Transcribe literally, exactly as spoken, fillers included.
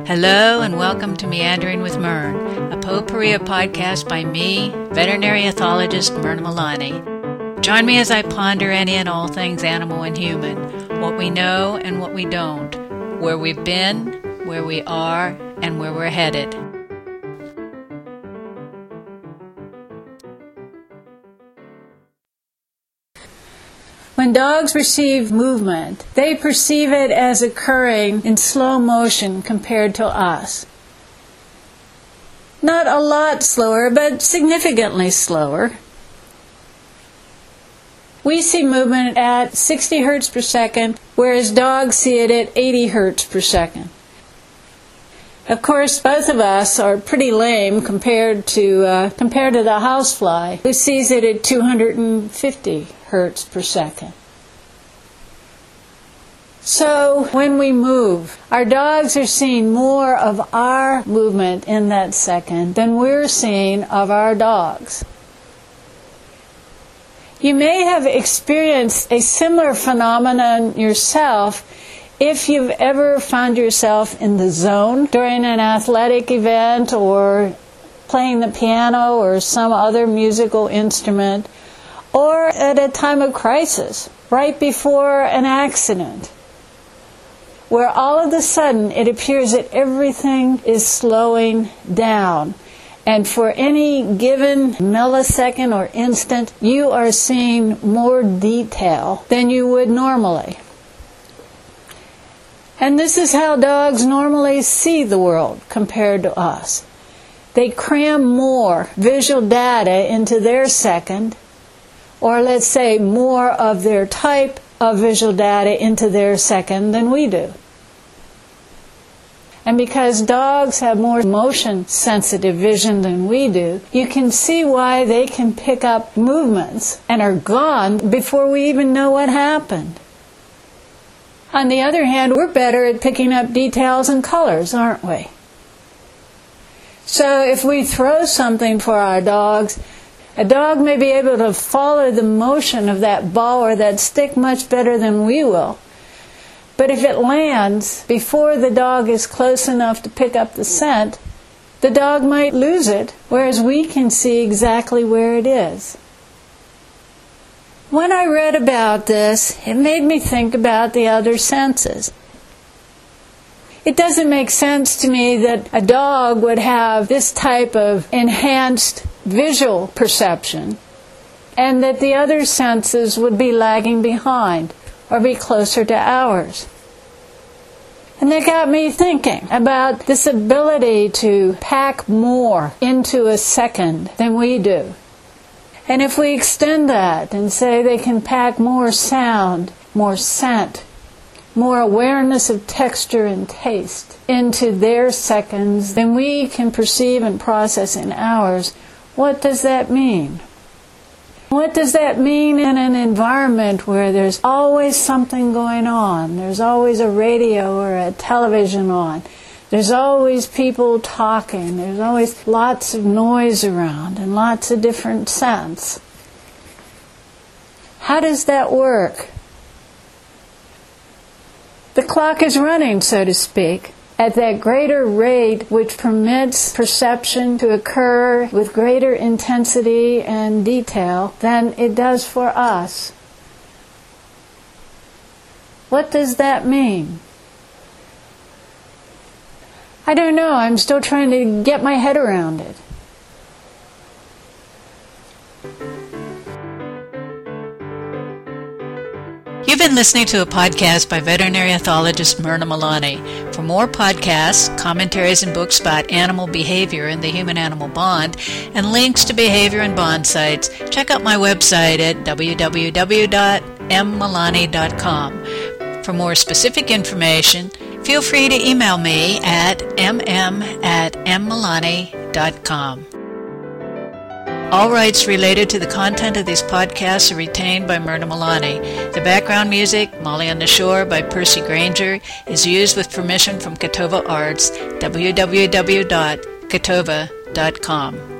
Hello and welcome to Meandering with Mern, a potpourri podcast by me, veterinary ethologist Myrna Milani. Join me as I ponder any and all things animal and human, what we know and what we don't, where we've been, where we are, and where we're headed. When dogs receive movement, they perceive it as occurring in slow motion compared to us. Not a lot slower, but significantly slower. We see movement at sixty hertz per second, whereas dogs see it at eighty hertz per second. Of course, both of us are pretty lame compared to uh, compared to the housefly, who sees it at two hundred fifty hertz per second. So when we move, our dogs are seeing more of our movement in that second than we're seeing of our dogs. You may have experienced a similar phenomenon yourself if you've ever found yourself in the zone during an athletic event or playing the piano or some other musical instrument, or at a time of crisis, right before an accident, where all of a sudden it appears that everything is slowing down. And for any given millisecond or instant, you are seeing more detail than you would normally. And this is how dogs normally see the world compared to us. They cram more visual data into their second, or let's say more of their type of visual data into their second than we do. And because dogs have more motion-sensitive vision than we do, you can see why they can pick up movements and are gone before we even know what happened. On the other hand, we're better at picking up details and colors, aren't we? So if we throw something for our dogs, a dog may be able to follow the motion of that ball or that stick much better than we will. But if it lands before the dog is close enough to pick up the scent, the dog might lose it, whereas we can see exactly where it is. When I read about this, it made me think about the other senses. It doesn't make sense to me that a dog would have this type of enhanced visual perception and that the other senses would be lagging behind or be closer to ours. And that got me thinking about this ability to pack more into a second than we do. And if we extend that and say they can pack more sound, more scent, more awareness of texture and taste into their seconds than we can perceive and process in ours, what does that mean? What does that mean in an environment where there's always something going on? There's always a radio or a television on. There's always people talking. There's always lots of noise around and lots of different scents. How does that work? The clock is running, so to speak, at that greater rate which permits perception to occur with greater intensity and detail than it does for us. What does that mean? I don't know. I'm still trying to get my head around it. You've been listening to a podcast by veterinary ethologist Myrna Milani. For more podcasts, commentaries, and books about animal behavior and the human-animal bond, and links to behavior and bond sites, check out my website at w w w dot m milani dot com. For more specific information, feel free to email me at m m at m milani dot com. All rights related to the content of these podcasts are retained by Myrna Milani. The background music, Molly on the Shore by Percy Granger, is used with permission from Catova Arts, w w w dot catova dot com.